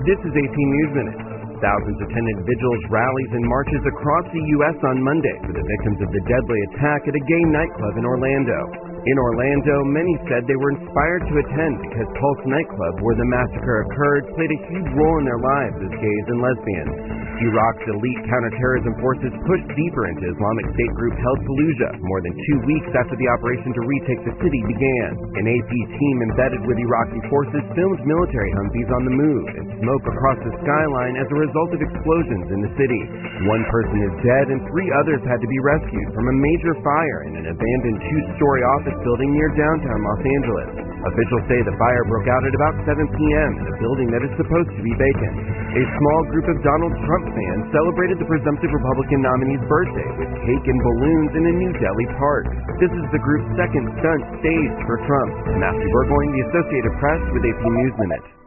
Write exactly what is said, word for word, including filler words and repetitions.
This is A P News Minute. Thousands attended vigils, rallies, and marches across the U S on Monday for the victims of the deadly attack at a gay nightclub in Orlando. In Orlando, many said they were inspired to attend because Pulse nightclub, where the massacre occurred, played a huge role in their lives as gays and lesbians. Iraq's elite counterterrorism forces pushed deeper into Islamic State group held Fallujah more than two weeks after the operation to retake the city began. An A P team embedded with Iraqi forces filmed military Humvees on the move and smoke across the skyline as a result of explosions in the city. One person is dead and three others had to be rescued from a major fire in an abandoned two-story office building near downtown Los Angeles. Officials say the fire broke out at about seven p.m. in a building that is supposed to be vacant. A small group of Donald Trump fans celebrated the presumptive Republican nominee's birthday with cake and balloons in a New Delhi park. This is the group's second stunt staged for Trump. Matthew Burgoyne, The Associated Press, with A P News Minute.